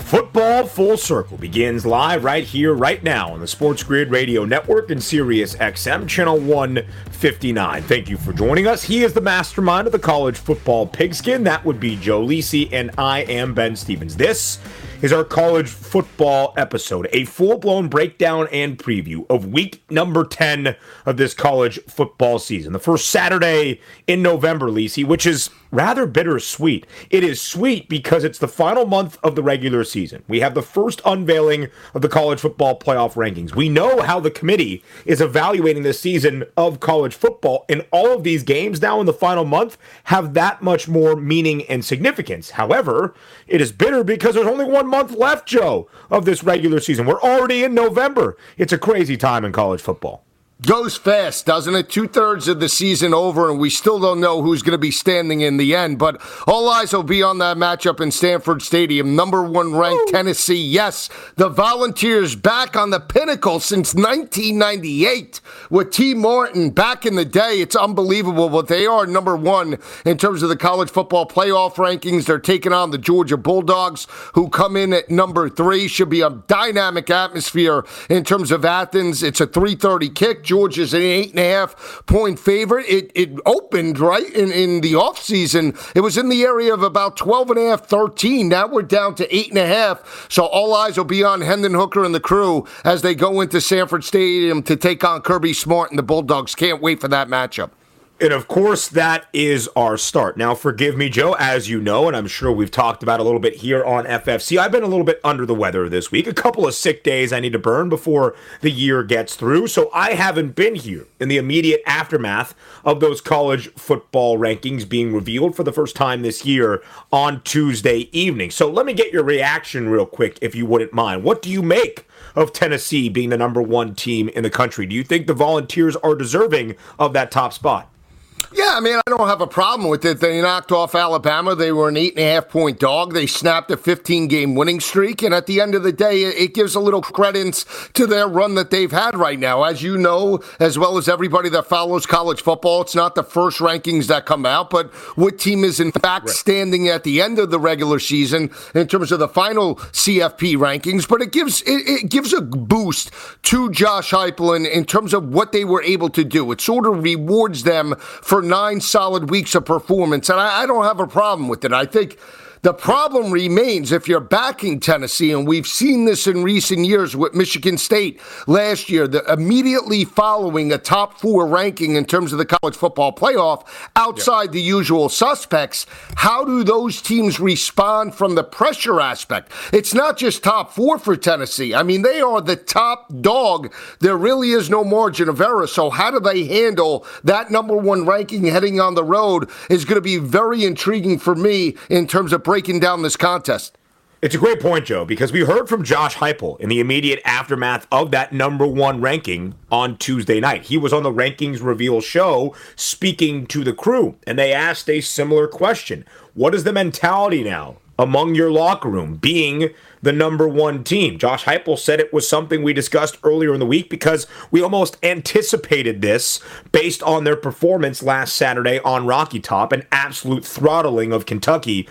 Football Full Circle begins live right here, right now on the Sports Grid Radio Network and Sirius XM, Channel 159. Thank you for joining us. He is the mastermind of the college football pigskin. That would be Joe Lisi, and I am Ben Stevens. This is our college football episode, a full-blown breakdown and preview of week number 10 of this college football season. The first Saturday in November, Lisi, which is rather bittersweet. It is sweet because it's the final month of the regular season. We have the first unveiling of the college football playoff rankings. We know how the committee is evaluating the season of college football, and all of these games now in the final month have that much more meaning and significance. However, it is bitter because there's only 1 month left, Joe, of this regular season. We're already in November. It's a crazy time in college football. Goes fast, doesn't it? 2/3 of the season over, and we still don't know who's going to be standing in the end. But all eyes will be on that matchup in Stanford Stadium. Number 1 ranked Tennessee. Yes, the Volunteers back on the pinnacle since 1998 with T. Martin back in the day. It's unbelievable, but they are number 1 in terms of the college football playoff rankings. They're taking on the Georgia Bulldogs, who come in at number 3. Should be a dynamic atmosphere in terms of Athens. It's a 3:30 kick. Georgia's an 8.5-point favorite. It opened right in the offseason. It was in the area of about 12.5, 13. Now we're down to 8.5. So all eyes will be on Hendon Hooker and the crew as they go into Sanford Stadium to take on Kirby Smart and the Bulldogs. Can't wait for that matchup. And of course, that is our start. Now, forgive me, Joe, as you know, and I'm sure we've talked about a little bit here on FFC, I've been a little bit under the weather this week. A couple of sick days I need to burn before the year gets through, so I haven't been here in the immediate aftermath of those college football rankings being revealed for the first time this year on Tuesday evening. So let me get your reaction real quick, if you wouldn't mind. What do you make of Tennessee being the number 1 team in the country? Do you think the Volunteers are deserving of that top spot? Yeah, I mean, I don't have a problem with it. They knocked off Alabama. They were an 8.5-point dog. They snapped a 15-game winning streak. And at the end of the day, it gives a little credence to their run that they've had right now. As you know, as well as everybody that follows college football, it's not the first rankings that come out, but what team is in fact standing at the end of the regular season in terms of the final CFP rankings. But it gives a boost to Josh Heupel in terms of what they were able to do. It sort of rewards them for 9 solid weeks of performance, and I don't have a problem with it. I think the problem remains if you're backing Tennessee, and we've seen this in recent years with Michigan State last year, immediately following a top 4 ranking in terms of the college football playoff outside the usual suspects. How do those teams respond from the pressure aspect? It's not just top 4 for Tennessee. I mean, they are the top dog. There really is no margin of error. So how do they handle that number 1 ranking heading on the road is going to be very intriguing for me in terms of breaking down this contest. It's a great point, Joe, because we heard from Josh Heupel in the immediate aftermath of that number 1 ranking on Tuesday night. He was on the Rankings Reveal show speaking to the crew, and they asked a similar question. What is the mentality now among your locker room being the number 1 team? Josh Heupel said it was something we discussed earlier in the week because we almost anticipated this based on their performance last Saturday on Rocky Top, an absolute throttling of Kentucky,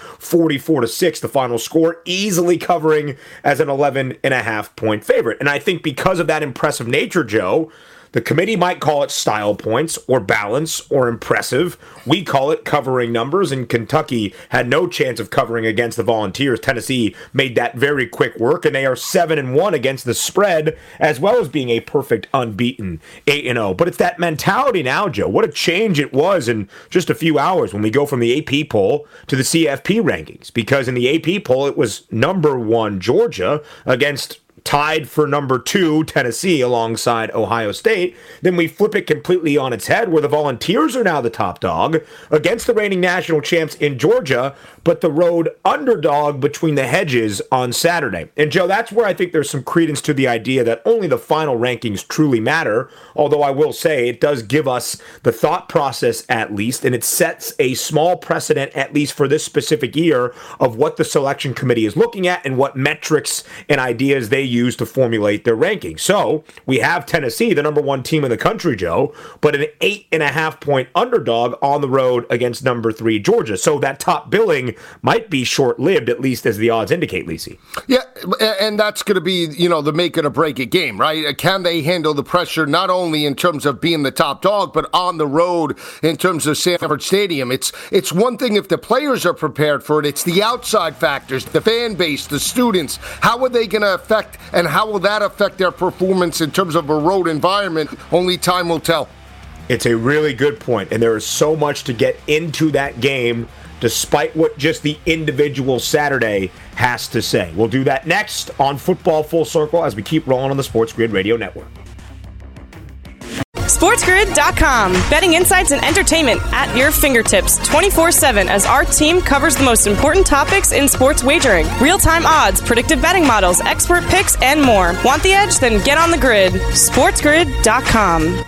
44-6, the final score, easily covering as an 11.5-point favorite. And I think because of that impressive nature, Joe, the committee might call it style points or balance or impressive. We call it covering numbers, and Kentucky had no chance of covering against the Volunteers. Tennessee made that very quick work, and they are 7-1 against the spread, as well as being a perfect unbeaten 8-0. But it's that mentality now, Joe. What a change it was in just a few hours when we go from the AP poll to the CFP rankings, because in the AP poll, it was number 1 Georgia against tied for number 2, Tennessee, alongside Ohio State. Then we flip it completely on its head, where the Volunteers are now the top dog against the reigning national champs in Georgia, but the road underdog between the hedges on Saturday. And Joe, that's where I think there's some credence to the idea that only the final rankings truly matter, although I will say it does give us the thought process at least, and it sets a small precedent, at least for this specific year, of what the selection committee is looking at and what metrics and ideas they use to formulate their ranking. So we have Tennessee, the number 1 team in the country, Joe, but an 8.5-point underdog on the road against number 3 Georgia. So that top billing might be short-lived, at least as the odds indicate, Lisi. Yeah, and that's going to be, the make it or break it game, right? Can they handle the pressure not only in terms of being the top dog, but on the road in terms of Sanford Stadium? It's one thing if the players are prepared for it. It's the outside factors, the fan base, the students. How are they going to affect, and how will that affect their performance in terms of a road environment? Only time will tell. It's a really good point, and there is so much to get into that game despite what just the individual Saturday has to say. We'll do that next on Football Full Circle as we keep rolling on the Sports Grid Radio Network. SportsGrid.com. Betting insights and entertainment at your fingertips 24/7 as our team covers the most important topics in sports wagering. Real-time odds, predictive betting models, expert picks, and more. Want the edge? Then get on the grid. SportsGrid.com.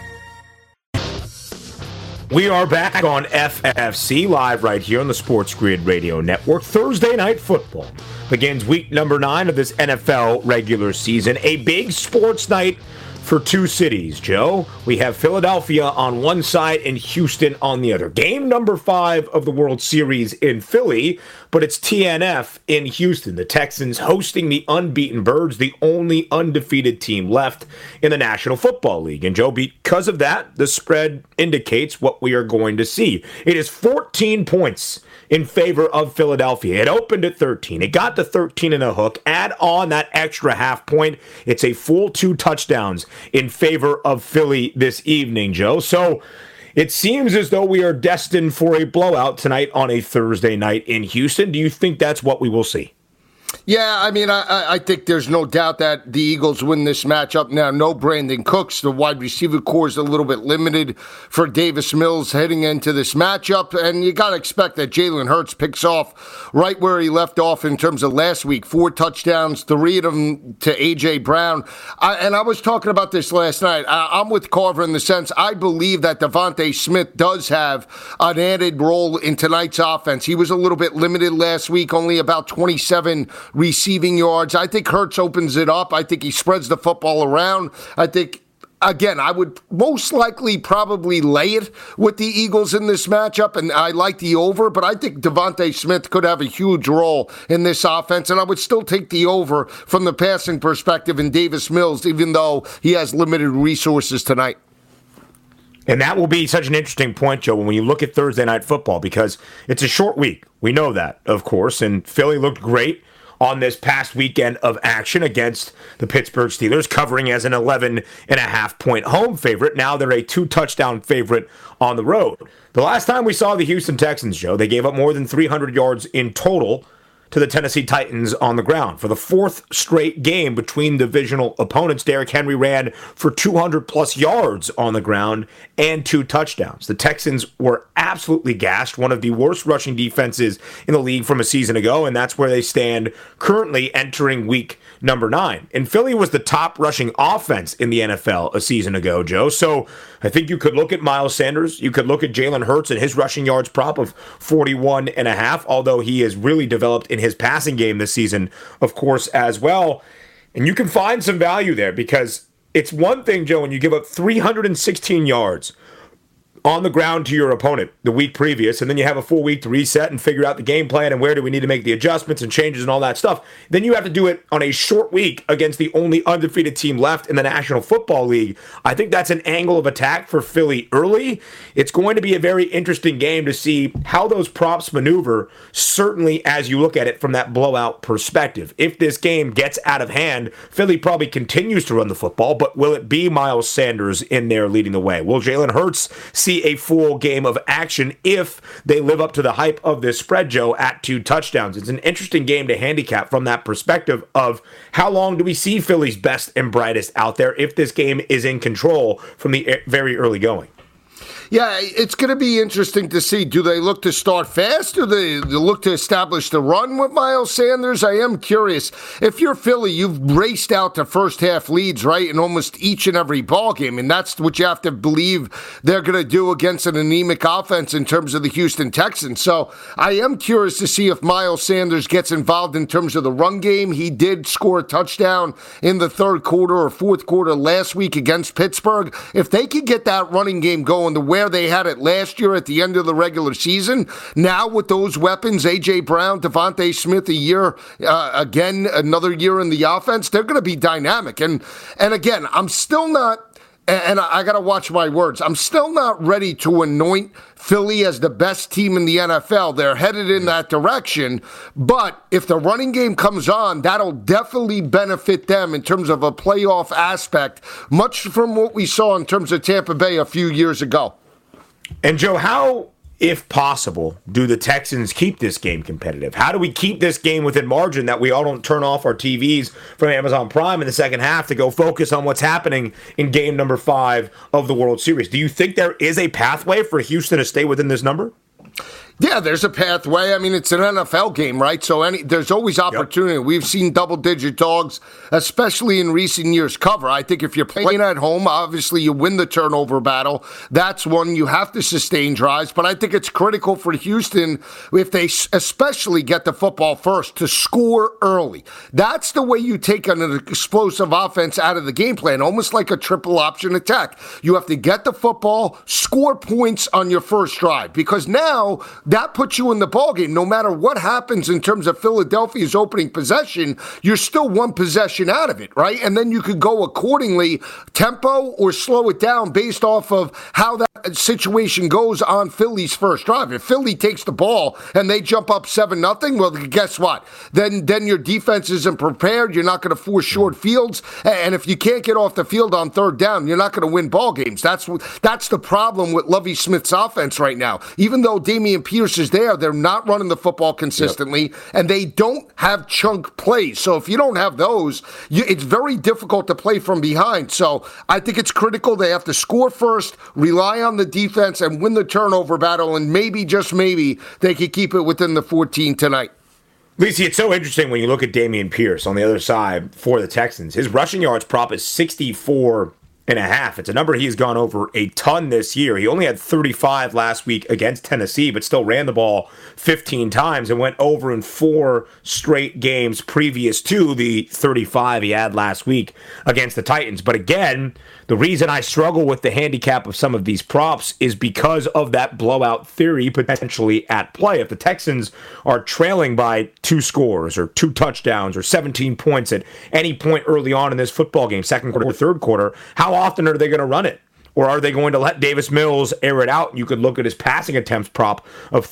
We are back on FFC live right here on the Sports Grid Radio Network. Thursday Night Football begins week number 9 of this NFL regular season. A big sports night for 2 cities, Joe. We have Philadelphia on one side and Houston on the other. Game number 5 of the World Series in Philly, but it's TNF in Houston. The Texans hosting the unbeaten Birds, the only undefeated team left in the National Football League. And Joe, because of that, the spread indicates what we are going to see. It is 14 points in favor of Philadelphia. It opened at 13. It got to 13 and a hook. Add on that extra half point. It's a full 2 touchdowns in favor of Philly this evening, Joe. So it seems as though we are destined for a blowout tonight on a Thursday night in Houston. Do you think that's what we will see? Yeah, I mean, I think there's no doubt that the Eagles win this matchup. Now, no Brandon Cooks. The wide receiver core is a little bit limited for Davis Mills heading into this matchup. And you got to expect that Jalen Hurts picks off right where he left off in terms of last week. 4 touchdowns, 3 of them to A.J. Brown. And I was talking about this last night. I'm with Carver in the sense I believe that Devontae Smith does have an added role in tonight's offense. He was a little bit limited last week, only about 27 receiving yards. I think Hurts opens it up. I think he spreads the football around. I think, again, I would most likely probably lay it with the Eagles in this matchup, and I like the over, but I think Devontae Smith could have a huge role in this offense, and I would still take the over from the passing perspective in Davis Mills, even though he has limited resources tonight. And that will be such an interesting point, Joe, when you look at Thursday Night Football, because it's a short week. We know that, of course, and Philly looked great on this past weekend of action against the Pittsburgh Steelers, covering as an 11.5-point home favorite. Now they're a 2-touchdown favorite on the road. The last time we saw the Houston Texans, Joe, they gave up more than 300 yards in total to the Tennessee Titans on the ground. For the 4th straight game between divisional opponents, Derrick Henry ran for 200-plus yards on the ground and 2 touchdowns. The Texans were absolutely gashed, one of the worst rushing defenses in the league from a season ago, and that's where they stand currently entering week number 9. And Philly was the top rushing offense in the NFL a season ago, Joe. So I think you could look at Miles Sanders. You could look at Jalen Hurts and his rushing yards prop of 41.5, although he has really developed in his passing game this season, of course, as well. And you can find some value there because it's one thing, Joe, when you give up 316 yards on the ground to your opponent the week previous, and then you have a full week to reset and figure out the game plan and where do we need to make the adjustments and changes and all that stuff. Then you have to do it on a short week against the only undefeated team left in the National Football League. I think that's an angle of attack for Philly early. It's going to be a very interesting game to see how those props maneuver, certainly as you look at it from that blowout perspective. If this game gets out of hand, Philly probably continues to run the football, but will it be Miles Sanders in there leading the way? Will Jalen Hurts see a full game of action if they live up to the hype of this spread, Joe, at 2 touchdowns? It's an interesting game to handicap from that perspective of how long do we see Philly's best and brightest out there if this game is in control from the very early going. Yeah, it's going to be interesting to see. Do they look to start fast or do they look to establish the run with Miles Sanders? I am curious. If you're Philly, you've raced out to first half leads, right, in almost each and every ball game, and that's what you have to believe they're going to do against an anemic offense in terms of the Houston Texans. So I am curious to see if Miles Sanders gets involved in terms of the run game. He did score a touchdown in the third quarter or fourth quarter last week against Pittsburgh. If they could get that running game going to where they had it last year at the end of the regular season, now with those weapons, A.J. Brown, Devontae Smith, again, another year in the offense, they're going to be dynamic. And again, I'm still not, and I got to watch my words, I'm still not ready to anoint Philly as the best team in the NFL. They're headed in that direction. But if the running game comes on, that'll definitely benefit them in terms of a playoff aspect, much from what we saw in terms of Tampa Bay a few years ago. And Joe, how, if possible, do the Texans keep this game competitive? How do we keep this game within margin that we all don't turn off our TVs from Amazon Prime in the second half to go focus on what's happening in game number 5 of the World Series? Do you think there is a pathway for Houston to stay within this number? Yeah, there's a pathway. I mean, it's an NFL game, right? So there's always opportunity. Yep. We've seen double-digit dogs, especially in recent years, cover. I think if you're playing at home, obviously you win the turnover battle. That's one you have to sustain drives. But I think it's critical for Houston, if they especially get the football first, to score early. That's the way you take an explosive offense out of the game plan, almost like a triple option attack. You have to get the football, score points on your first drive, because now that puts you in the ballgame. No matter what happens in terms of Philadelphia's opening possession, you're still one possession out of it, right? And then you could go accordingly, tempo or slow it down based off of how that situation goes on Philly's first drive. If Philly takes the ball and they jump up 7-0, well, guess what? Then your defense isn't prepared. You're not going to force short fields. And if you can't get off the field on third down, you're not going to win ball games. That's the problem with Lovie Smith's offense right now. Even though Dameon Pierce is there, they're not running the football consistently, and they don't have chunk plays. So if you don't have those, it's very difficult to play from behind. So I think it's critical. They have to score first, rely on the defense, and win the turnover battle, and maybe, just maybe, they could keep it within the 14 tonight. Lisi, it's so interesting when you look at Dameon Pierce on the other side for the Texans. His rushing yards prop is 64.5. It's a number he's gone over a ton this year. He only had 35 last week against Tennessee, but still ran the ball 15 times and went over in 4 straight games previous to the 35 he had last week against the Titans. But again, the reason I struggle with the handicap of some of these props is because of that blowout theory potentially at play. If the Texans are trailing by 2 scores or 2 touchdowns or 17 points at any point early on in this football game, second quarter or third quarter, how often are they going to run it? Or are they going to let Davis Mills air it out? You could look at his passing attempts prop of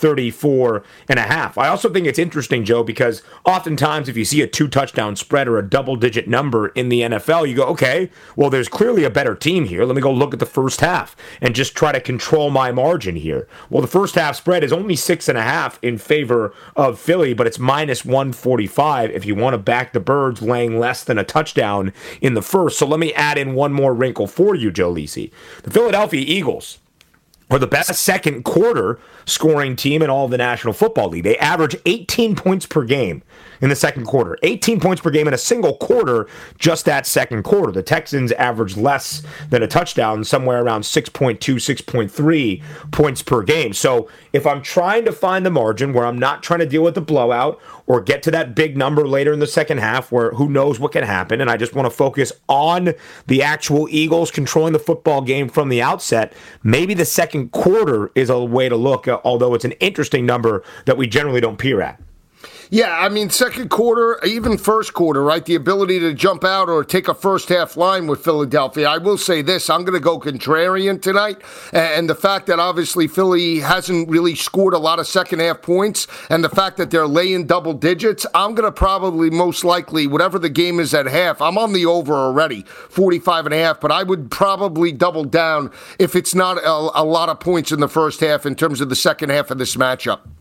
34.5. I also think it's interesting, Joe, because oftentimes if you see a 2-touchdown spread or a double-digit number in the NFL, you go, okay, well, there's clearly a better team here. Let me go look at the first half and just try to control my margin here. Well, the first half spread is only 6.5 in favor of Philly, but it's minus 145 if you want to back the Birds laying less than a touchdown in the first. So let me add in one more wrinkle for you, Joe Lisi. The Philadelphia Eagles are the best second quarter scoring team in all of the National Football League. They average 18 points per game in the second quarter. 18 points per game in a single quarter, just that second quarter. The Texans average less than a touchdown, somewhere around 6.2, 6.3 points per game. So if I'm trying to find the margin where I'm not trying to deal with the blowout or get to that big number later in the second half where who knows what can happen, and I just want to focus on the actual Eagles controlling the football game from the outset, maybe the second quarter is a way to look, although it's an interesting number that we generally don't peer at. Yeah, I mean, second quarter, even first quarter, right? The ability to jump out or take a first half line with Philadelphia. I will say this, I'm going to go contrarian tonight. And the fact that obviously Philly hasn't really scored a lot of second half points and the fact that they're laying double digits, I'm going to probably most likely, whatever the game is at half, I'm on the over already, 45.5, but I would probably double down if it's not a lot of points in the first half in terms of the second half of this matchup.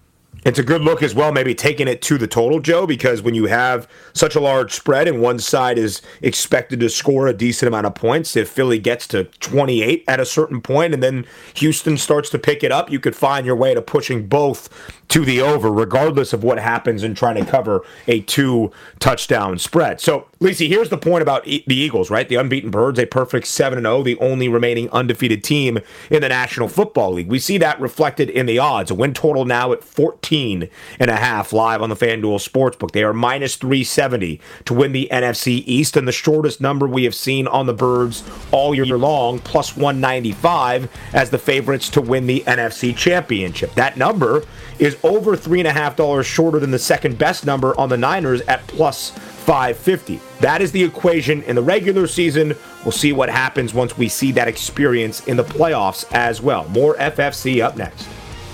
It's a good look as well, maybe taking it to the total, Joe, because when you have such a large spread and one side is expected to score a decent amount of points, if Philly gets to 28 at a certain point and then Houston starts to pick it up, you could find your way to pushing both to the over, regardless of what happens in trying to cover a 2-touchdown spread. So, Lisi, here's the point about the Eagles, right? The unbeaten Birds, a perfect 7-0, the only remaining undefeated team in the National Football League. We see that reflected in the odds. A win total now at 14.5 live on the FanDuel Sportsbook. They are minus 370 to win the NFC East, and the shortest number we have seen on the Birds all year long, plus 195 as the favorites to win the NFC Championship. That number is over $3.50 shorter than the second best number on the Niners at plus 550. That is the equation in the regular season. We'll see what happens once we see that experience in the playoffs as well. More FFC up next.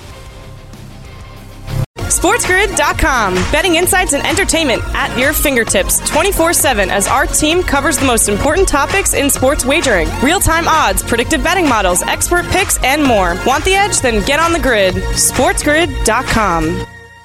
SportsGrid.com. Betting insights and entertainment at your fingertips 24/7 as our team covers the most important topics in sports wagering. Real-time odds, predictive betting models, expert picks, and more. Want the edge? Then get on the grid. SportsGrid.com.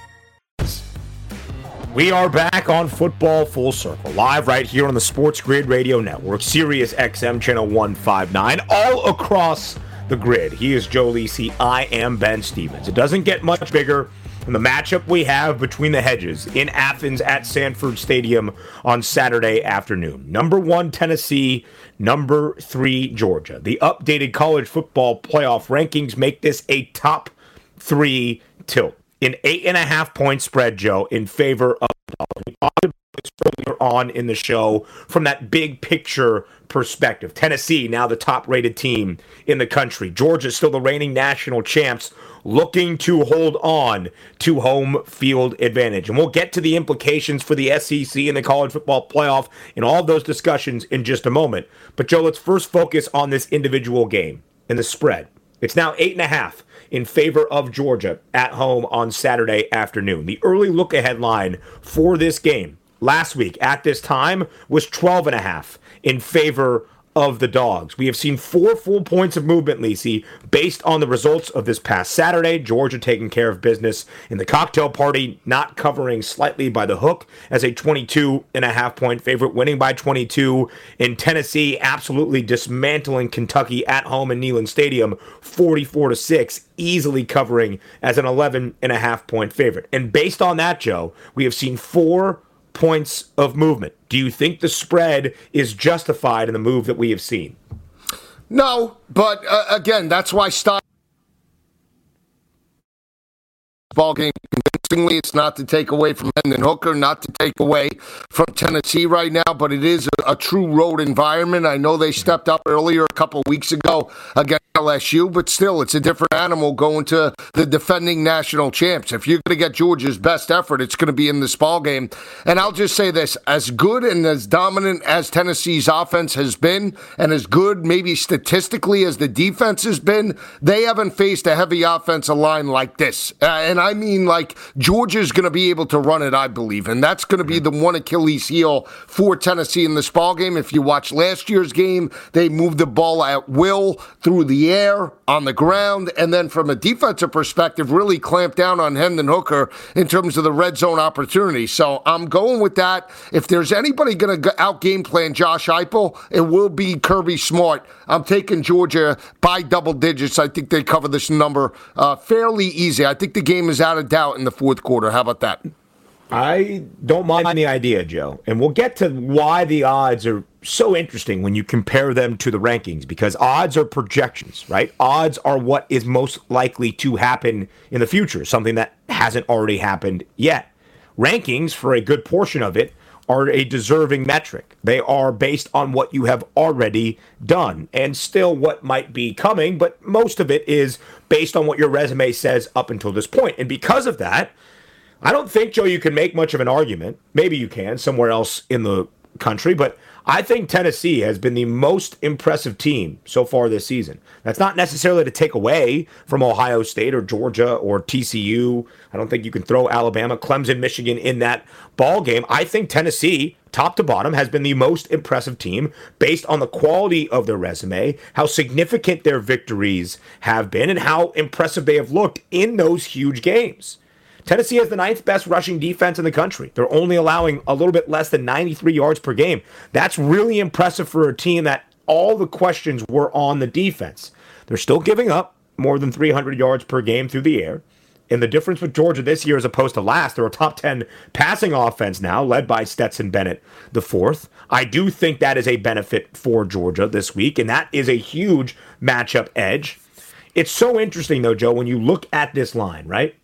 We are back on Football Full Circle, live right here on the Sports Grid Radio Network, Sirius XM Channel 159, all across the grid. He is Joe Lisi. I am Ben Stevens. It doesn't get much bigger than the matchup we have between the Hedges in Athens at Sanford Stadium on Saturday afternoon. Number 1, Tennessee. Number 3, Georgia. The updated college football playoff rankings make this a top 3 tilt. An 8.5-point spread, Joe, in favor of the Dogs. We talked about this earlier on in the show from that big picture perspective. Tennessee, now the top-rated team in the country. Georgia, still the reigning national champs, looking to hold on to home field advantage. And we'll get to the implications for the SEC and the college football playoff and all of those discussions in just a moment. But, Joe, let's first focus on this individual game and the spread. It's now 8.5 in favor of Georgia at home on Saturday afternoon. The early look-ahead line for this game last week at this time was 12.5 in favor of the Dogs. We have seen 4 full points of movement, Lisi, based on the results of this past Saturday. Georgia taking care of business in the cocktail party, not covering slightly by the hook as a 22.5-point favorite, winning by 22. In Tennessee, absolutely dismantling Kentucky at home in Neyland Stadium, 44-6, easily covering as an 11.5-point favorite. And based on that, Joe, we have seen 4 points of movement. Do you think the spread is justified in the move that we have seen? No, but again, that's why ball game convincingly. It's not to take away from Hendon Hooker, not to take away from Tennessee right now, but it is a true road environment. I know they stepped up earlier a couple of weeks ago against LSU, but still, it's a different animal going to the defending national champs. If you're going to get Georgia's best effort, it's going to be in this ball game. And I'll just say this, as good and as dominant as Tennessee's offense has been, and as good maybe statistically as the defense has been, they haven't faced a heavy offensive line like this. And I mean, like, Georgia's going to be able to run it, I believe. And that's going to be the one Achilles heel for Tennessee in this ball game. If you watch last year's game, they moved the ball at will through the air, on the ground, and then from a defensive perspective, really clamped down on Hendon Hooker in terms of the red zone opportunity. So I'm going with that. If there's anybody going to out-game plan Josh Heupel, it will be Kirby Smart. I'm taking Georgia by double digits. I think they cover this number fairly easy. I think the game is out of doubt in the fourth quarter. How about that? I don't mind the idea, Joe. And we'll get to why the odds are so interesting when you compare them to the rankings, because odds are projections, right? Odds are what is most likely to happen in the future, something that hasn't already happened yet. Rankings, for a good portion of it, are a deserving metric. They are based on what you have already done and still what might be coming, but most of it is based on what your resume says up until this point. And because of that, I don't think, Joe, you can make much of an argument. Maybe you can somewhere else in the country, but I think Tennessee has been the most impressive team so far this season. That's not necessarily to take away from Ohio State or Georgia or TCU. I don't think you can throw Alabama, Clemson, Michigan in that ball game. I think Tennessee, top to bottom, has been the most impressive team based on the quality of their resume, how significant their victories have been, and how impressive they have looked in those huge games. Tennessee has the 9th best rushing defense in the country. They're only allowing a little bit less than 93 yards per game. That's really impressive for a team that all the questions were on the defense. They're still giving up more than 300 yards per game through the air. And the difference with Georgia this year as opposed to last, they're a top 10 passing offense now, led by Stetson Bennett IV. I do think that is a benefit for Georgia this week, and that is a huge matchup edge. It's so interesting, though, Joe, when you look at this line, right?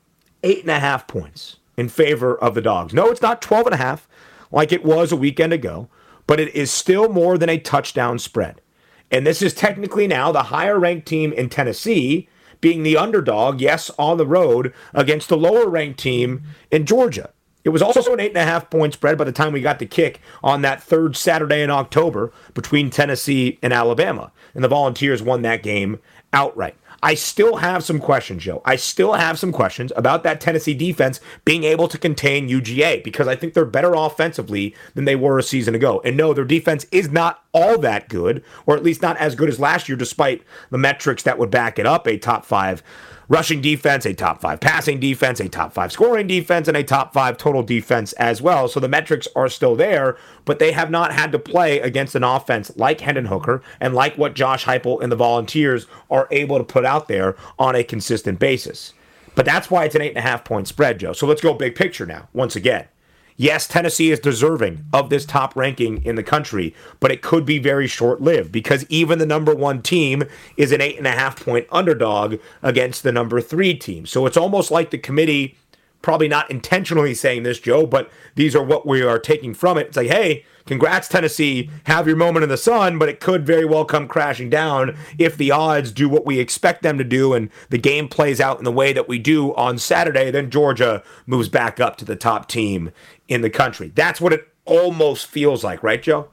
8.5 points in favor of the Dogs. No, it's not 12.5 like it was a weekend ago, but it is still more than a touchdown spread. And this is technically now the higher-ranked team in Tennessee being the underdog, yes, on the road, against the lower-ranked team in Georgia. It was also an 8.5-point spread by the time we got the kick on that third Saturday in October between Tennessee and Alabama. And the Volunteers won that game outright. I still have some questions, Joe. I still have some questions about that Tennessee defense being able to contain UGA because I think they're better offensively than they were a season ago. And no, their defense is not all that good, or at least not as good as last year, despite the metrics that would back it up. A top 5 rushing defense, a top 5 passing defense, a top 5 scoring defense, and a top 5 total defense as well. So the metrics are still there, but they have not had to play against an offense like Hendon Hooker and like what Josh Heupel and the Volunteers are able to put out there on a consistent basis. But that's why it's an 8.5-point spread, Joe. So let's go big picture now, once again. Yes, Tennessee is deserving of this top ranking in the country, but it could be very short-lived because even the number 1 team is an 8.5-point underdog against the number 3 team. So it's almost like the committee, probably not intentionally saying this, Joe, but these are what we are taking from it. It's like, hey, congrats, Tennessee, have your moment in the sun, but it could very well come crashing down if the odds do what we expect them to do and the game plays out in the way that we do on Saturday, then Georgia moves back up to the top team in the country. That's what it almost feels like, right, Joe?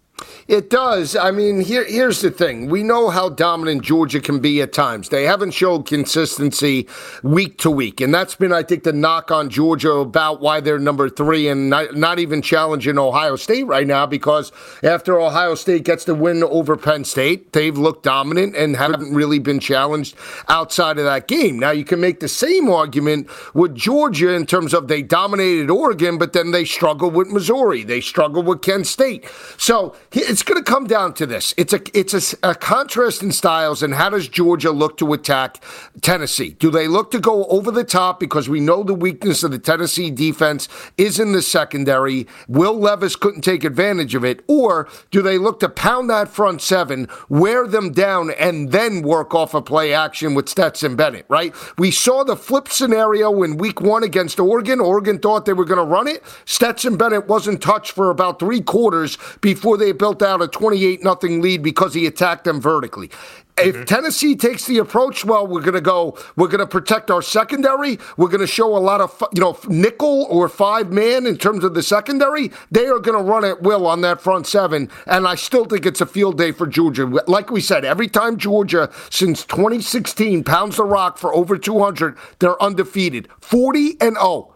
It does. I mean, here's the thing. We know how dominant Georgia can be at times. They haven't showed consistency week to week. And that's been, I think, the knock on Georgia about why they're number 3 and not even challenging Ohio State right now, because after Ohio State gets the win over Penn State, they've looked dominant and haven't really been challenged outside of that game. Now, you can make the same argument with Georgia in terms of they dominated Oregon, but then they struggled with Missouri. They struggled with Kent State. So it's going to come down to this. It's a contrast in styles, and how does Georgia look to attack Tennessee? Do they look to go over the top because we know the weakness of the Tennessee defense is in the secondary? Will Levis couldn't take advantage of it. Or do they look to pound that front 7, wear them down, and then work off a play action with Stetson Bennett, right? We saw the flip scenario in week 1 against Oregon. Oregon thought they were going to run it. Stetson Bennett wasn't touched for about 3 quarters before they built out a 28-0 lead because he attacked them vertically. If Tennessee takes the approach, well, we're going to protect our secondary. We're going to show a lot of, nickel or 5-man in terms of the secondary. They are going to run at will on that front 7, and I still think it's a field day for Georgia. Like we said, every time Georgia since 2016 pounds the rock for over 200, they're undefeated, 40-0.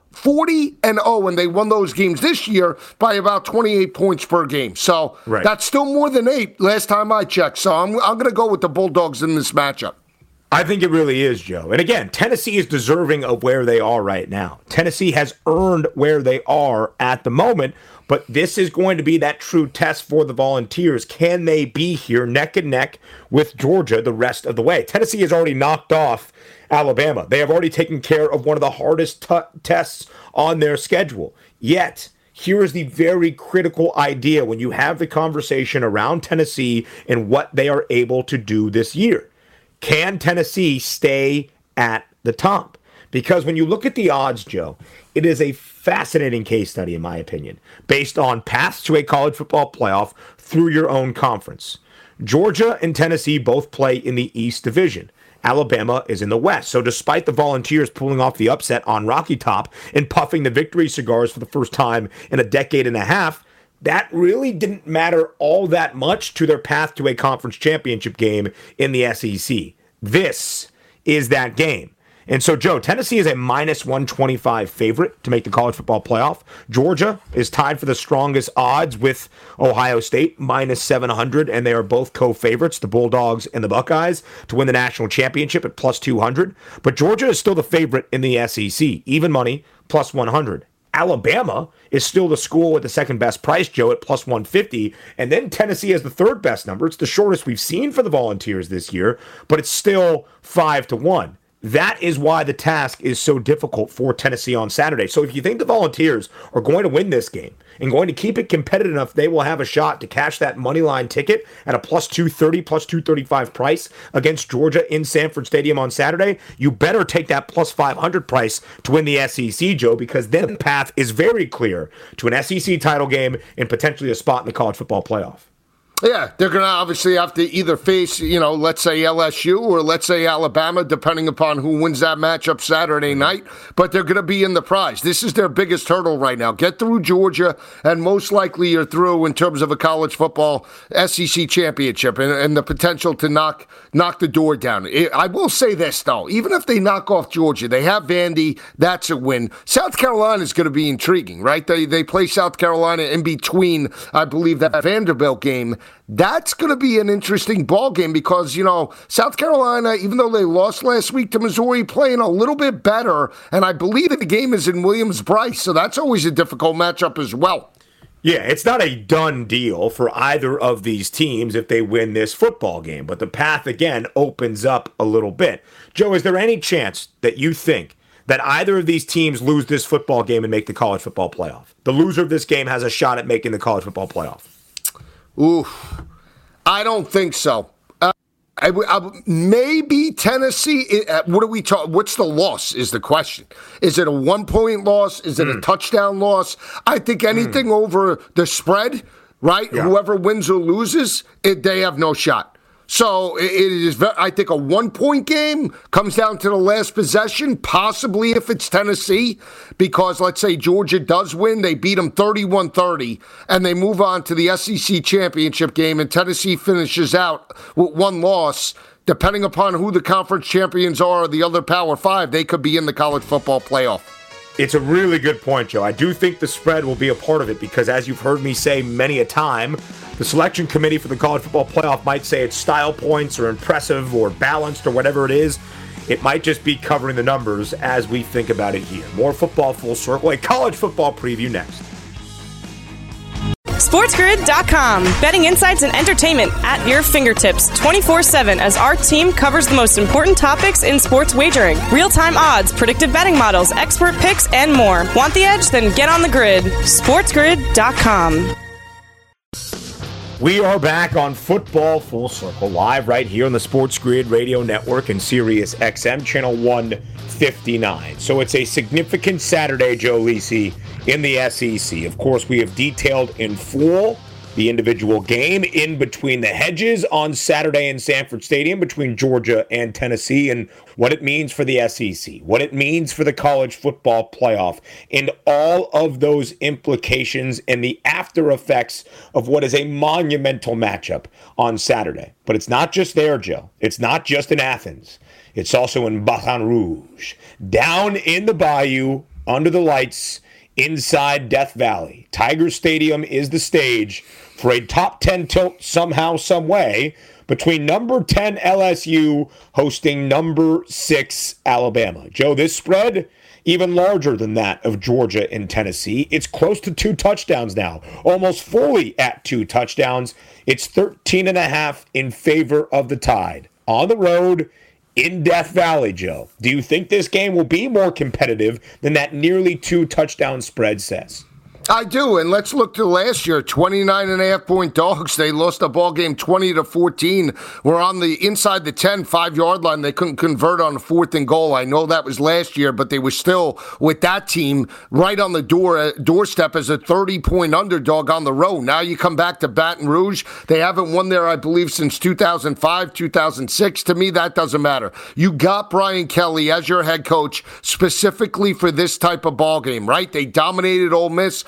40-0, and they won those games this year by about 28 points per game. So That's still more than 8 last time I checked. So I'm going to go with the Bulldogs in this matchup. I think it really is, Joe. And again, Tennessee is deserving of where they are right now. Tennessee has earned where they are at the moment, but this is going to be that true test for the Volunteers. Can they be here neck and neck with Georgia the rest of the way? Tennessee has already knocked off Alabama. They have already taken care of one of the hardest tests on their schedule. Yet, here is the very critical idea when you have the conversation around Tennessee and what they are able to do this year. Can Tennessee stay at the top? Because when you look at the odds, Joe, it is a fascinating case study, in my opinion, based on paths to a college football playoff through your own conference. Georgia and Tennessee both play in the East Division. Alabama is in the West. So despite the Volunteers pulling off the upset on Rocky Top and puffing the victory cigars for the first time in a decade and a half, that really didn't matter all that much to their path to a conference championship game in the SEC. This is that game. And so, Joe, Tennessee is a minus 125 favorite to make the college football playoff. Georgia is tied for the strongest odds with Ohio State, minus 700, and they are both co-favorites, the Bulldogs and the Buckeyes, to win the national championship at plus 200. But Georgia is still the favorite in the SEC, even money, plus 100. Alabama is still the school with the second best price, Joe, at plus 150. And then Tennessee has the third best number. It's the shortest we've seen for the Volunteers this year, but it's still 5-1. That is why the task is so difficult for Tennessee on Saturday. So if you think the Volunteers are going to win this game and going to keep it competitive enough, they will have a shot to cash that money line ticket at a plus 230, plus 235 price against Georgia in Sanford Stadium on Saturday. You better take that plus 500 price to win the SEC, Joe, because then the path is very clear to an SEC title game and potentially a spot in the college football playoff. Yeah, they're going to obviously have to either face, let's say LSU or let's say Alabama, depending upon who wins that matchup Saturday night. But they're going to be in the prize. This is their biggest hurdle right now. Get through Georgia, and most likely you're through in terms of a college football SEC championship and the potential to knock the door down. I will say this, though. Even if they knock off Georgia, they have Vandy. That's a win. South Carolina is going to be intriguing, right? They play South Carolina in between, I believe, that Vanderbilt game. That's going to be an interesting ball game because, South Carolina, even though they lost last week to Missouri, playing a little bit better. And I believe the game is in Williams-Brice, so that's always a difficult matchup as well. Yeah, it's not a done deal for either of these teams if they win this football game. But the path, again, opens up a little bit. Joe, is there any chance that you think that either of these teams lose this football game and make the college football playoff? The loser of this game has a shot at making the college football playoff. Oof, I don't think so. Maybe Tennessee. What are we talking? What's the loss? Is the question? Is it a 1-point loss? Is it a touchdown loss? I think anything over the spread, right? Yeah. Whoever wins or loses, they have no shot. So it is, I think, a 1-point game. Comes down to the last possession, possibly if it's Tennessee, because let's say Georgia does win, they beat them 31-30, and they move on to the SEC championship game, and Tennessee finishes out with one loss. Depending upon who the conference champions are or the other Power 5, they could be in the college football playoff. It's a really good point, Joe. I do think the spread will be a part of it because, as you've heard me say many a time, the selection committee for the college football playoff might say it's style points or impressive or balanced or whatever it is. It might just be covering the numbers as we think about it here. More Football Full Circle, a college football preview next. SportsGrid.com. Betting insights and entertainment at your fingertips 24/7 as our team covers the most important topics in sports wagering. Real-time odds, predictive betting models, expert picks, and more. Want the edge? Then get on the grid. SportsGrid.com. We are back on Football Full Circle, live right here on the Sports Grid Radio Network and Sirius XM, channel 159. So it's a significant Saturday, Joe Lisi, in the SEC. Of course, we have detailed in full the individual game in between the hedges on Saturday in Sanford Stadium between Georgia and Tennessee and what it means for the SEC, what it means for the college football playoff, and all of those implications and the after effects of what is a monumental matchup on Saturday. But it's not just there, Joe. It's not just in Athens. It's also in Baton Rouge, down in the bayou, under the lights, inside Death Valley. Tiger Stadium is the stage for a top 10 tilt somehow, some way between number 10 LSU hosting number 6 Alabama. Joe, this spread even larger than that of Georgia and Tennessee. It's close to 2 touchdowns now, almost fully at 2 touchdowns. It's 13.5 in favor of the Tide. On the road in Death Valley, Joe. Do you think this game will be more competitive than that nearly 2 touchdown spread says? I do, and let's look to last year. 29.5-point dogs. They lost a ball game 20-14. We're on the inside the 10, 5-yard line. They couldn't convert on 4th and goal. I know that was last year, but they were still, with that team, right on the doorstep as a 30-point underdog on the road. Now you come back to Baton Rouge. They haven't won there, I believe, since 2005, 2006. To me, that doesn't matter. You got Brian Kelly as your head coach specifically for this type of ball game, right? They dominated Ole Miss.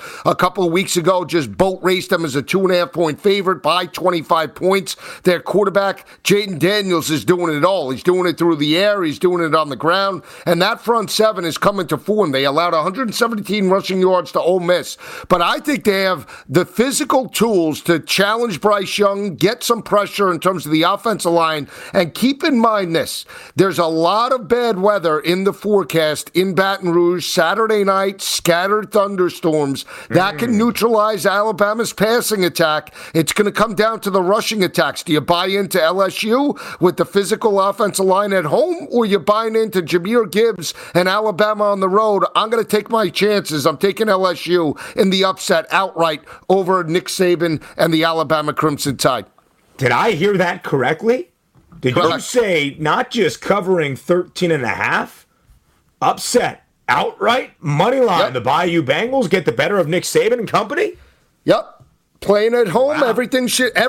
a couple of weeks ago just boat raced them as a 2.5-point favorite by 25 points. Their quarterback, Jaden Daniels, is doing it all. He's doing it through the air. He's doing it on the ground. And that front seven is coming to form. They allowed 117 rushing yards to Ole Miss. But I think they have the physical tools to challenge Bryce Young, get some pressure in terms of the offensive line. And keep in mind this, there's a lot of bad weather in the forecast in Baton Rouge Saturday night, scattered thunderstorms. That can neutralize Alabama's passing attack. It's going to come down to the rushing attacks. Do you buy into LSU with the physical offensive line at home, or you buying into Jahmyr Gibbs and Alabama on the road? I'm going to take my chances. I'm taking LSU in the upset outright over Nick Saban and the Alabama Crimson Tide. Did I hear that correctly? Did you say not just covering 13.5, upset, outright, money line? Yep. The Bayou Bengals get the better of Nick Saban and company? Yep. Playing at home, Wow. everything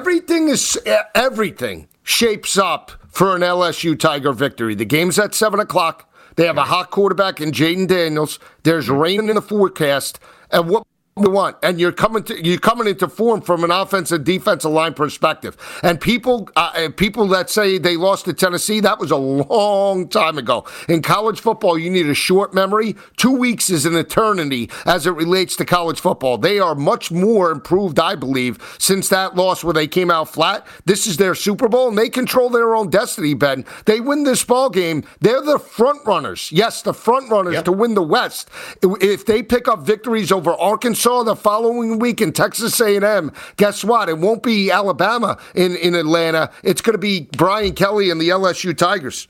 shapes up for an LSU Tiger victory. The game's at 7 o'clock. They have a hot quarterback in Jaden Daniels. There's rain in the forecast. And what we want, and you're coming into form from an offensive defensive line perspective. And people that say they lost to Tennessee, that was a long time ago. In college football, you need a short memory. 2 weeks is an eternity as it relates to college football. They are much more improved, I believe, since that loss where they came out flat. This is their Super Bowl, and they control their own destiny, Ben. They win this ball game. They're the front runners. Yes, the front runners to win the West. If they pick up victories over Arkansas the following week in Texas A&M, guess what? It won't be Alabama in Atlanta. It's going to be Brian Kelly and the LSU Tigers.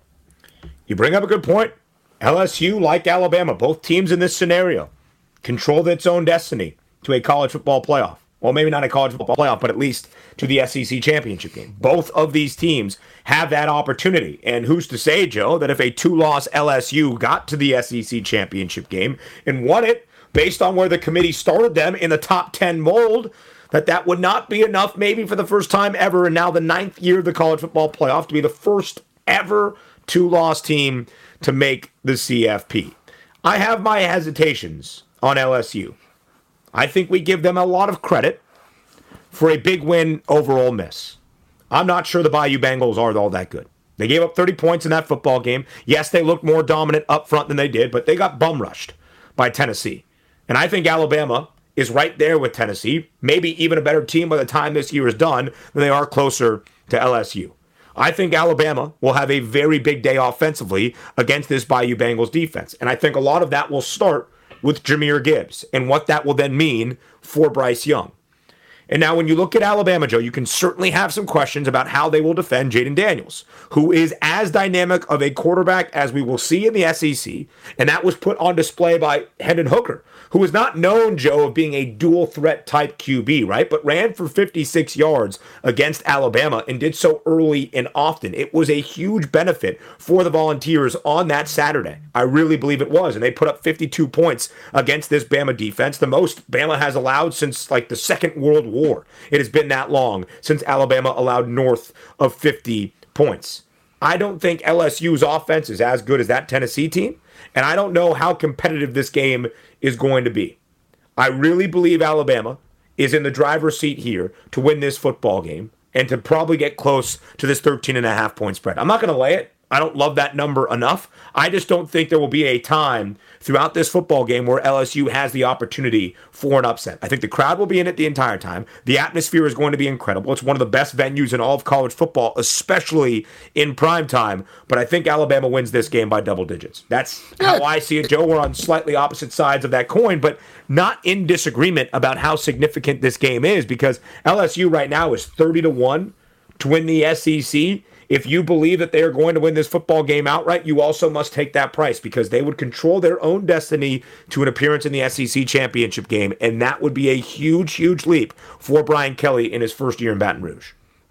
You bring up a good point. LSU, like Alabama, both teams in this scenario controlled its own destiny to a college football playoff. Well, maybe not a college football playoff, but at least to the SEC championship game. Both of these teams have that opportunity. And who's to say, Joe, that if a 2-loss LSU got to the SEC championship game and won it, based on where the committee started them in the top 10 mold, that would not be enough maybe for the first time ever, and now the 9th year of the college football playoff, to be the first ever 2-loss team to make the CFP. I have my hesitations on LSU. I think we give them a lot of credit for a big win over Ole Miss. I'm not sure the Bayou Bengals are all that good. They gave up 30 points in that football game. Yes, they looked more dominant up front than they did, but they got bum rushed by Tennessee. And I think Alabama is right there with Tennessee, maybe even a better team by the time this year is done than they are closer to LSU. I think Alabama will have a very big day offensively against this Bayou Bengals defense. And I think a lot of that will start with Jahmyr Gibbs and what that will then mean for Bryce Young. And now when you look at Alabama, Joe, you can certainly have some questions about how they will defend Jaden Daniels, who is as dynamic of a quarterback as we will see in the SEC. And that was put on display by Hendon Hooker, who is not known, Joe, of being a dual threat type QB, right? But ran for 56 yards against Alabama and did so early and often. It was a huge benefit for the Volunteers on that Saturday. I really believe it was. And they put up 52 points against this Bama defense, the most Bama has allowed since like the Second World War. It has been that long since Alabama allowed north of 50 points. I don't think LSU's offense is as good as that Tennessee team, and I don't know how competitive this game is going to be. I really believe Alabama is in the driver's seat here to win this football game and to probably get close to this 13.5-point spread. I'm not going to lay it. I don't love that number enough. I just don't think there will be a time throughout this football game where LSU has the opportunity for an upset. I think the crowd will be in it the entire time. The atmosphere is going to be incredible. It's one of the best venues in all of college football, especially in prime time. But I think Alabama wins this game by double digits. That's how I see it, Joe. We're on slightly opposite sides of that coin, but not in disagreement about how significant this game is, because LSU right now is 30-1 to win the SEC. If you believe that they are going to win this football game outright, you also must take that price, because they would control their own destiny to an appearance in the SEC championship game, and that would be a huge, huge leap for Brian Kelly in his first year in Baton Rouge.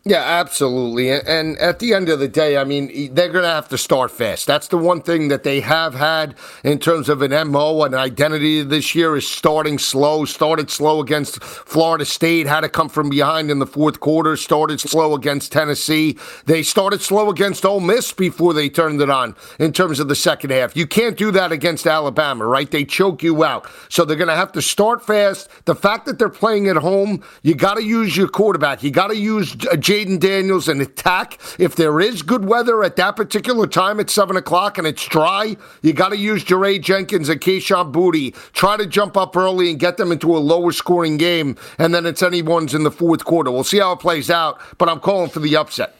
Yeah, absolutely. And at the end of the day, I mean, they're going to have to start fast. That's the one thing that they have had in terms of an MO, an identity this year is starting slow. Started slow against Florida State, had to come from behind in the fourth quarter, started slow against Tennessee. They started slow against Ole Miss before they turned it on in terms of the second half. You can't do that against Alabama, right? They choke you out. So they're going to have to start fast. The fact that they're playing at home, you got to use your quarterback. You got to use Jaden Daniels and attack. If there is good weather at that particular time at 7 o'clock and it's dry, you got to use Jaray Jenkins and Kayshon Boutte. Try to jump up early and get them into a lower scoring game, and then it's anyone's in the fourth quarter. We'll see how it plays out, but I'm calling for the upset.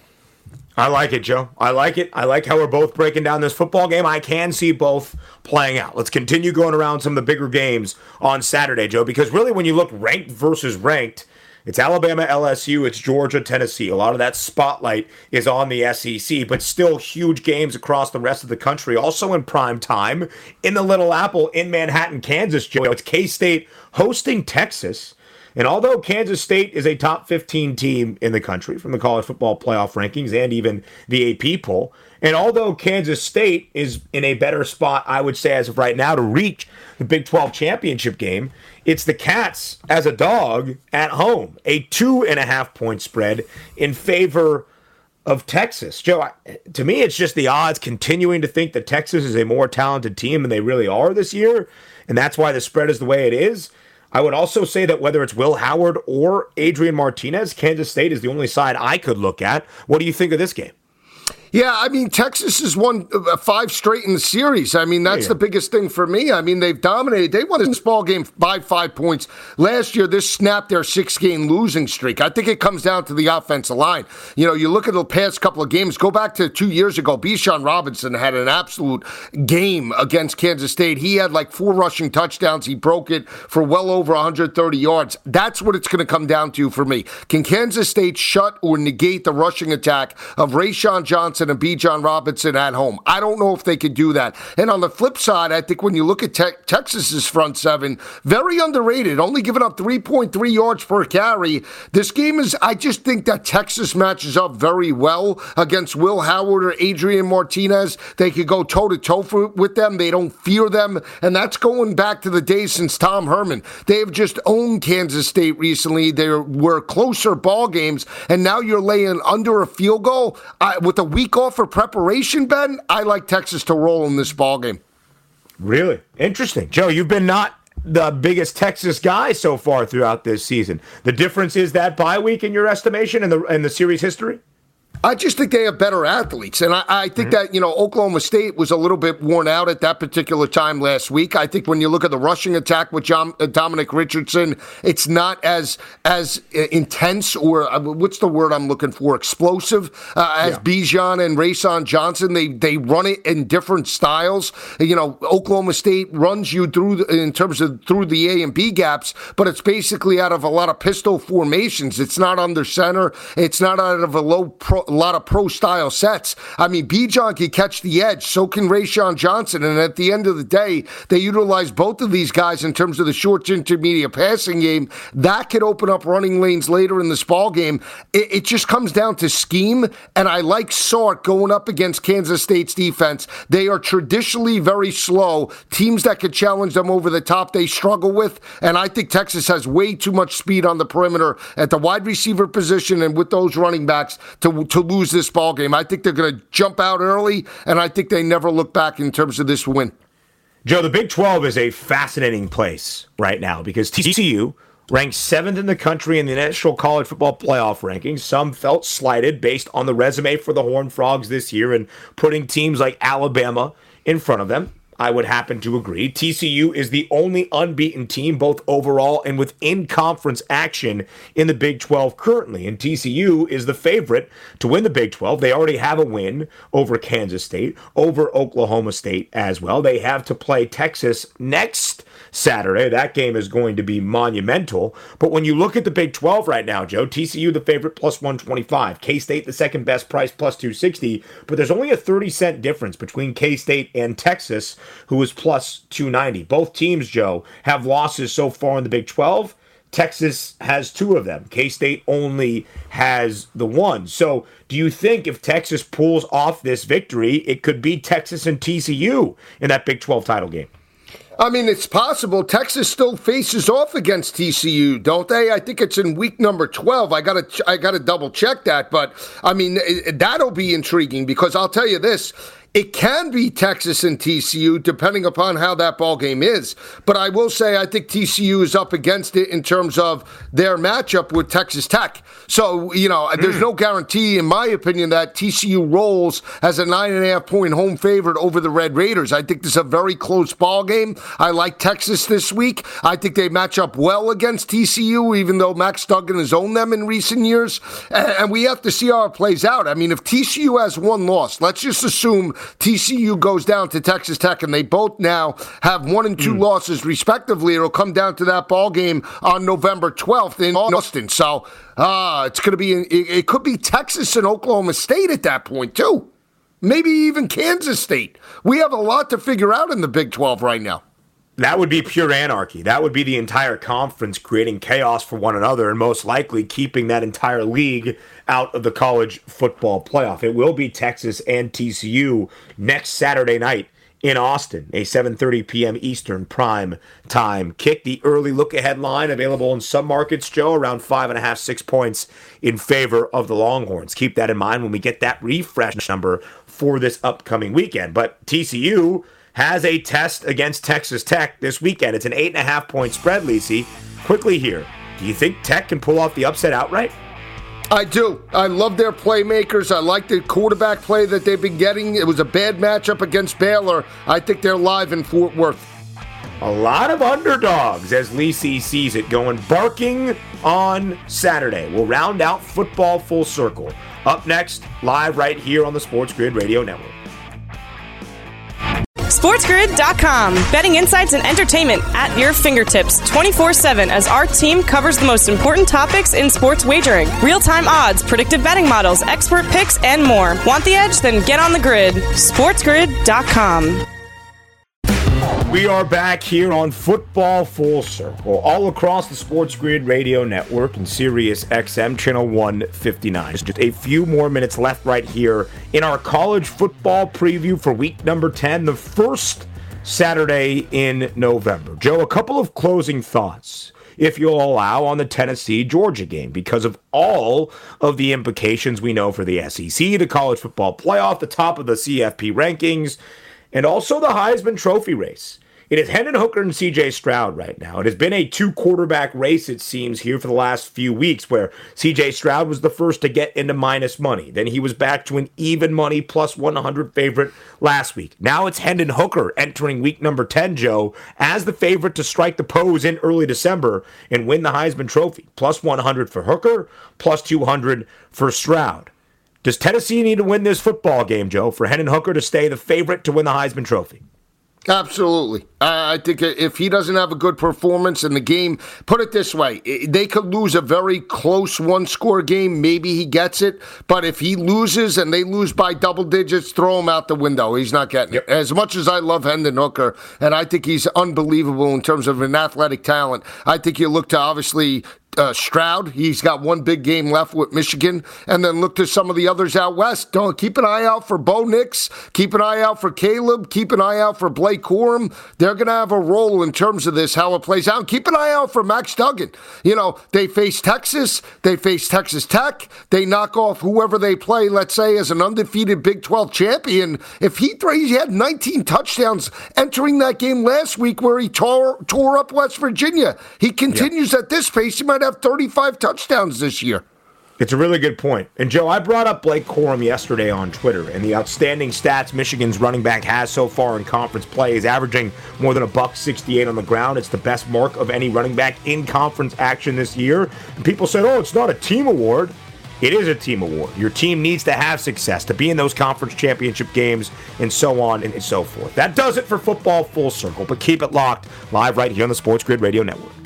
I like it, Joe. I like it. I like how we're both breaking down this football game. I can see both playing out. Let's continue going around some of the bigger games on Saturday, Joe, because really when you look ranked versus ranked, it's Alabama, LSU, it's Georgia, Tennessee. A lot of that spotlight is on the SEC, but still huge games across the rest of the country. Also in prime time in the Little Apple in Manhattan, Kansas, Joe. It's K-State hosting Texas. And although Kansas State is a top 15 team in the country from the college football playoff rankings and even the AP poll, and although Kansas State is in a better spot, I would say, as of right now, to reach the Big 12 championship game, it's the Cats as a dog at home. A 2.5-point spread in favor of Texas. Joe, to me, it's just the odds continuing to think that Texas is a more talented team than they really are this year, and that's why the spread is the way it is. I would also say that whether it's Will Howard or Adrian Martinez, Kansas State is the only side I could look at. What do you think of this game? Yeah, I mean, Texas has won 5 straight in the series. I mean, that's the biggest thing for me. I mean, they've dominated. They won this ball game by 5 points. Last year, this snapped their 6-game losing streak. I think it comes down to the offensive line. You know, you look at the past couple of games, go back to 2 years ago, Bijan Robinson had an absolute game against Kansas State. He had like 4 rushing touchdowns. He broke it for well over 130 yards. That's what it's going to come down to for me. Can Kansas State shut or negate the rushing attack of Rashawn Johnson and Bijan Robinson at home? I don't know if they could do that. And on the flip side, I think when you look at Texas's front seven, very underrated, only giving up 3.3 yards per carry. This game is, I just think that Texas matches up very well against Will Howard or Adrian Martinez. They could go toe-to-toe with them. They don't fear them. And that's going back to the days since Tom Herman. They have just owned Kansas State recently. There were closer ball games, and now you're laying under a field goal. With a week off for preparation, Ben, I like Texas to roll in this ball game. Really? Interesting. Joe, you've been not the biggest Texas guy so far throughout this season. The difference is that bye week in your estimation in the series history? I just think they have better athletes. And I think that, Oklahoma State was a little bit worn out at that particular time last week. I think when you look at the rushing attack with Dominic Richardson, it's not as intense or what's the word I'm looking for? Explosive as Bijan and Rashawn Johnson. They run it in different styles. Oklahoma State runs you through the A and B gaps, but it's basically out of a lot of pistol formations. It's not under center. It's not out of a lot of pro-style sets. I mean, Bijan can catch the edge, so can Rashawn Johnson, and at the end of the day, they utilize both of these guys in terms of the short to intermediate passing game. That could open up running lanes later in this ball game. It just comes down to scheme, and I like Sark going up against Kansas State's defense. They are traditionally very slow. Teams that could challenge them over the top, they struggle with, and I think Texas has way too much speed on the perimeter at the wide receiver position and with those running backs to lose this ball game. I think they're going to jump out early, and I think they never look back in terms of this win. Joe, the Big 12 is a fascinating place right now because TCU ranked 7th in the country in the National College Football Playoff rankings. Some felt slighted based on the resume for the Horned Frogs this year and putting teams like Alabama in front of them. I would happen to agree. TCU is the only unbeaten team, both overall and within conference action in the Big 12 currently. And TCU is the favorite to win the Big 12. They already have a win over Kansas State, over Oklahoma State as well. They have to play Texas next Saturday. That game is going to be monumental. But when you look at the Big 12 right now, Joe, TCU the favorite plus 125. K-State the second best price plus 260. But there's only a 30-cent difference between K-State and Texas, who is plus 290. Both teams, Joe, have losses so far in the Big 12. Texas has 2 of them. K-State only has the 1. So do you think if Texas pulls off this victory, it could be Texas and TCU in that Big 12 title game? I mean, it's possible. Texas still faces off against TCU, don't they? I think it's in week number 12. I gotta double check that, but I mean, that'll be intriguing because I'll tell you this. It can be Texas and TCU, depending upon how that ball game is. But I will say I think TCU is up against it in terms of their matchup with Texas Tech. So, there's no guarantee, in my opinion, that TCU rolls as a 9.5-point home favorite over the Red Raiders. I think this is a very close ball game. I like Texas this week. I think they match up well against TCU, even though Max Duggan has owned them in recent years. And we have to see how it plays out. I mean, if TCU has 1 loss, let's just assume TCU goes down to Texas Tech and they both now have 1 and 2 losses respectively. It'll come down to that ball game on November 12th in Austin. So it's going to be, it could be Texas and Oklahoma State at that point too. Maybe even Kansas State. We have a lot to figure out in the Big 12 right now. That would be pure anarchy. That would be the entire conference creating chaos for one another and most likely keeping that entire league out of the college football playoff. It will be Texas and TCU next Saturday night in Austin, a 7:30 p.m. Eastern prime time kick. The early look-ahead line available in some markets, Joe, around 5.5, 6 points in favor of the Longhorns. Keep that in mind when we get that refresh number for this upcoming weekend. But TCU has a test against Texas Tech this weekend. It's an 8.5-point spread, Lisi. Quickly here, do you think Tech can pull off the upset outright? I do. I love their playmakers. I like the quarterback play that they've been getting. It was a bad matchup against Baylor. I think they're live in Fort Worth. A lot of underdogs, as Lisi sees it, going barking on Saturday. We'll round out football full circle. Up next, live right here on the Sports Grid Radio Network. SportsGrid.com. Betting insights and entertainment at your fingertips 24/7 as our team covers the most important topics in sports wagering. Real-time odds, predictive betting models, expert picks, and more. Want the edge? Then get on the grid. SportsGrid.com. We are back here on Football Full Circle, all across the Sports Grid Radio Network and Sirius XM Channel 159. Just a few more minutes left right here in our college football preview for week number 10, the first Saturday in November. Joe, a couple of closing thoughts, if you'll allow, on the Tennessee-Georgia game because of all of the implications we know for the SEC, the college football playoff, the top of the CFP rankings, and also the Heisman Trophy race. It is Hendon Hooker and C.J. Stroud right now. It has been a 2-quarterback race, it seems, here for the last few weeks, where C.J. Stroud was the first to get into minus money. Then he was back to an even money plus 100 favorite last week. Now it's Hendon Hooker entering week number 10, Joe, as the favorite to strike the pose in early December and win the Heisman Trophy. Plus 100 for Hooker, plus 200 for Stroud. Does Tennessee need to win this football game, Joe, for Hendon Hooker to stay the favorite to win the Heisman Trophy? Absolutely. I think if he doesn't have a good performance in the game, put it this way, they could lose a very close one-score game. Maybe he gets it. But if he loses and they lose by double digits, throw him out the window. He's not getting it. As much as I love Hendon Hooker, and I think he's unbelievable in terms of an athletic talent, I think you look to obviously Stroud. He's got one big game left with Michigan, and then look to some of the others out west. Don't keep an eye out for Bo Nix. Keep an eye out for Caleb. Keep an eye out for Blake Corum. They're going to have a role in terms of this, how it plays out. Keep an eye out for Max Duggan. You know, they face Texas. They face Texas Tech. They knock off whoever they play, let's say, as an undefeated Big 12 champion. If he had 19 touchdowns entering that game last week where he tore up West Virginia. He continues at this pace. He might have 35 touchdowns this year. It's a really good point. And, Joe, I brought up Blake Corum yesterday on Twitter, and the outstanding stats Michigan's running back has so far in conference play is averaging more than $168 on the ground. It's the best mark of any running back in conference action this year. And people said, oh, it's not a team award. It is a team award. Your team needs to have success to be in those conference championship games and so on and so forth. That does it for Football Full Circle, but keep it locked live right here on the Sports Grid Radio Network.